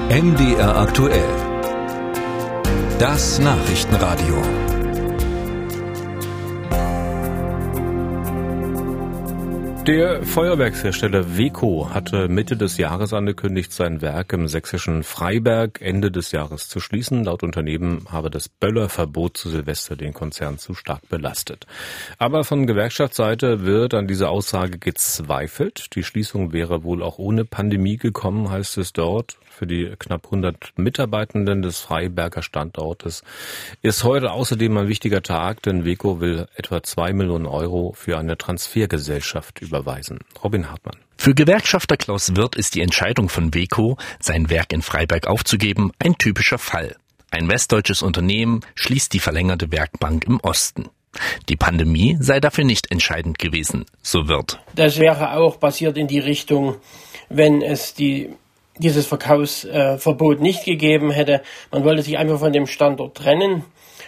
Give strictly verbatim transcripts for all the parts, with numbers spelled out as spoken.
M D R aktuell. Das Nachrichtenradio. Der Feuerwerkshersteller Weco hatte Mitte des Jahres angekündigt, sein Werk im sächsischen Freiberg Ende des Jahres zu schließen. Laut Unternehmen habe das Böllerverbot zu Silvester den Konzern zu stark belastet. Aber von Gewerkschaftsseite wird an dieser Aussage gezweifelt. Die Schließung wäre wohl auch ohne Pandemie gekommen, heißt es dort. Für die knapp hundert Mitarbeitenden des Freiberger Standortes ist heute außerdem ein wichtiger Tag, denn Weco will etwa zwei Millionen Euro für eine Transfergesellschaft überweisen. Robin Hartmann. Für Gewerkschafter Klaus Wirth ist die Entscheidung von Weco, sein Werk in Freiberg aufzugeben, ein typischer Fall. Ein westdeutsches Unternehmen schließt die verlängerte Werkbank im Osten. Die Pandemie sei dafür nicht entscheidend gewesen, so Wirth. Das wäre auch passiert in die Richtung, wenn es die dieses Verkaufsverbot nicht gegeben hätte. Man wollte sich einfach von dem Standort trennen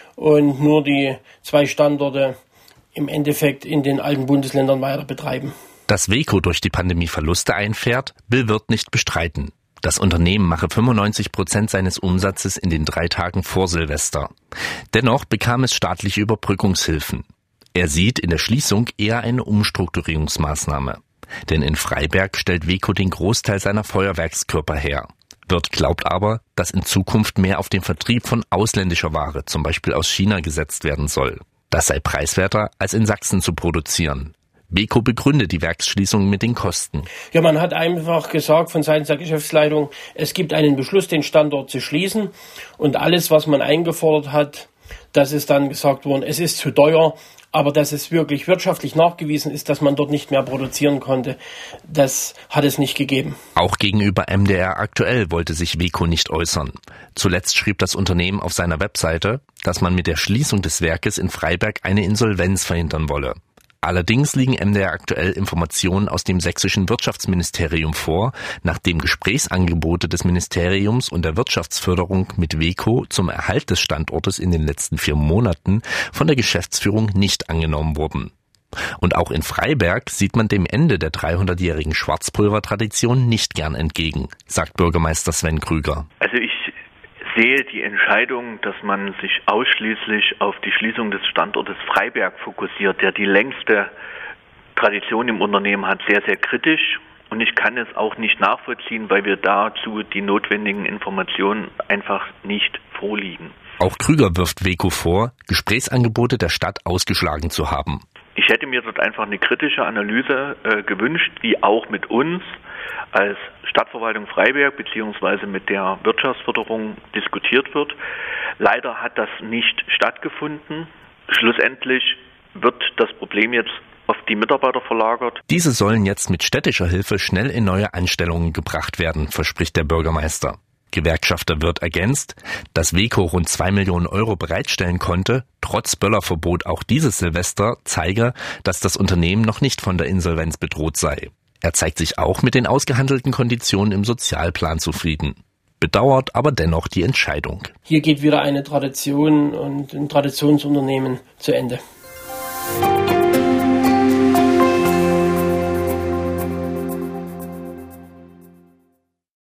und nur die zwei Standorte im Endeffekt in den alten Bundesländern weiter betreiben. Dass Weco durch die Pandemie Verluste einfährt, will Wirth nicht bestreiten. Das Unternehmen mache fünfundneunzig Prozent seines Umsatzes in den drei Tagen vor Silvester. Dennoch bekam es staatliche Überbrückungshilfen. Er sieht in der Schließung eher eine Umstrukturierungsmaßnahme. Denn in Freiberg stellt Weco den Großteil seiner Feuerwerkskörper her. Wirth glaubt aber, dass in Zukunft mehr auf den Vertrieb von ausländischer Ware, zum Beispiel aus China, gesetzt werden soll. Das sei preiswerter, als in Sachsen zu produzieren. Weco begründet die Werksschließung mit den Kosten. Ja, man hat einfach gesagt von seitens der Geschäftsleitung, es gibt einen Beschluss, den Standort zu schließen. Und alles, was man eingefordert hat, das ist dann gesagt worden, es ist zu teuer. Aber dass es wirklich wirtschaftlich nachgewiesen ist, dass man dort nicht mehr produzieren konnte, das hat es nicht gegeben. Auch gegenüber M D R aktuell wollte sich Weco nicht äußern. Zuletzt schrieb das Unternehmen auf seiner Webseite, dass man mit der Schließung des Werkes in Freiberg eine Insolvenz verhindern wolle. Allerdings liegen M D R aktuell Informationen aus dem sächsischen Wirtschaftsministerium vor, nachdem Gesprächsangebote des Ministeriums und der Wirtschaftsförderung mit Weco zum Erhalt des Standortes in den letzten vier Monaten von der Geschäftsführung nicht angenommen wurden. Und auch in Freiberg sieht man dem Ende der dreihundertjährigen Schwarzpulvertradition nicht gern entgegen, sagt Bürgermeister Sven Krüger. Also ich sehe die Entscheidung, dass man sich ausschließlich auf die Schließung des Standortes Freiberg fokussiert, der die längste Tradition im Unternehmen hat, sehr, sehr kritisch. Und ich kann es auch nicht nachvollziehen, weil wir dazu die notwendigen Informationen einfach nicht vorliegen. Auch Krüger wirft Weco vor, Gesprächsangebote der Stadt ausgeschlagen zu haben. Ich hätte mir dort einfach eine kritische Analyse äh, gewünscht, die auch mit uns als Stadtverwaltung Freiberg bzw. mit der Wirtschaftsförderung diskutiert wird. Leider hat das nicht stattgefunden. Schlussendlich wird das Problem jetzt auf die Mitarbeiter verlagert. Diese sollen jetzt mit städtischer Hilfe schnell in neue Anstellungen gebracht werden, verspricht der Bürgermeister. Gewerkschafter Wirth ergänzt, dass Weco rund zwei Millionen Euro bereitstellen konnte, trotz Böllerverbot auch dieses Silvester, zeige, dass das Unternehmen noch nicht von der Insolvenz bedroht sei. Er zeigt sich auch mit den ausgehandelten Konditionen im Sozialplan zufrieden, bedauert aber dennoch die Entscheidung. Hier geht wieder eine Tradition und ein Traditionsunternehmen zu Ende.